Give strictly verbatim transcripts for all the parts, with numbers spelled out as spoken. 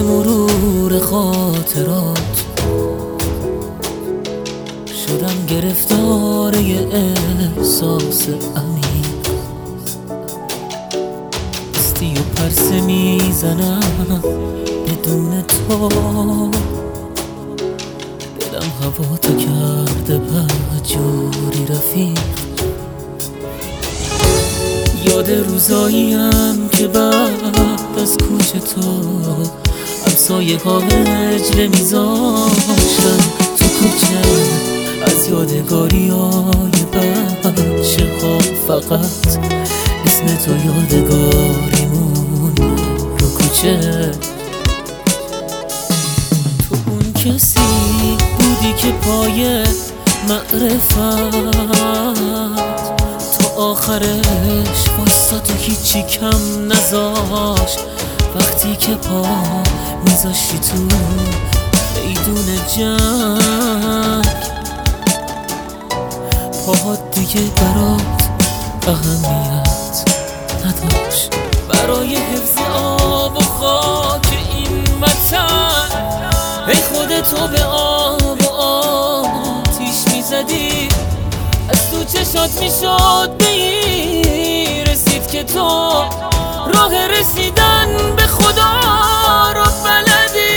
مرور خاطرات شدم گرفتار یه احساس عمیق. دستی و پرسه میزنم بدون تو، دلم هوا تو کرده مهجوری رفیق. یاد روزاییم که بعد از کوچ تو همسایه ها هجله میذاشتن تو کوچه، از یادگاری های بچه ها فقط اسم تو یادگاریمون رو کوچه. تو اون کسی بودی که پای معرفت تا آخرش واسه تو هیچی کم نذاشت. وقتی که پا میذاشتی تو میدون جنگ، پاهات دیگه برات اهمیت نداشت. برای حفظ آب و خاک این وطن ای خودتو به آب و آتیش میزدی. از تو چشات میشد به این رسید که تو راه رسیدن به خدا رو بلدی.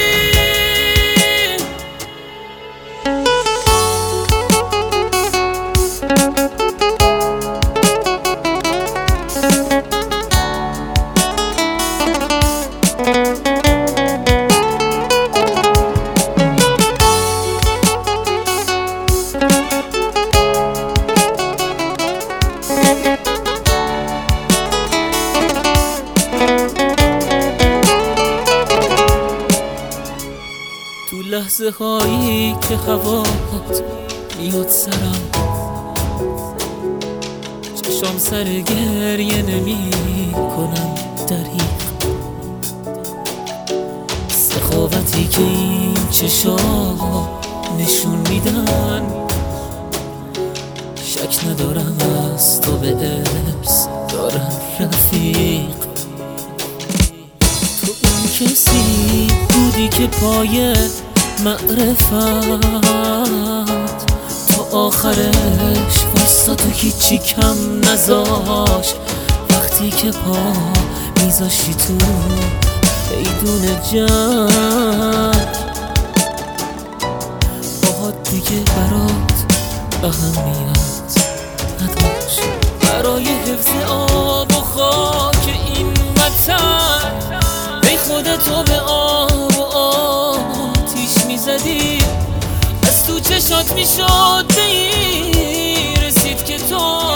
تو لحظه هایی که هوات میاد سرم، چشام سر گریه نمی کنم دریغ. سخاوتی که این چشا نشون میدن، شک ندارم از تو به ارث دارم رفیق. تو اون کسی بودی که پای معرفت تا آخرش واسه تو هیچی کم نذاشت. وقتی که پا میذاشتی تو میدون جنگ، باهات دیگه برات اهمیت نداشت. برای حفظ آب و خاک این وطن ای خودتو به آب و آتیش میزدی. از تو چشات میشد به این رسید که تو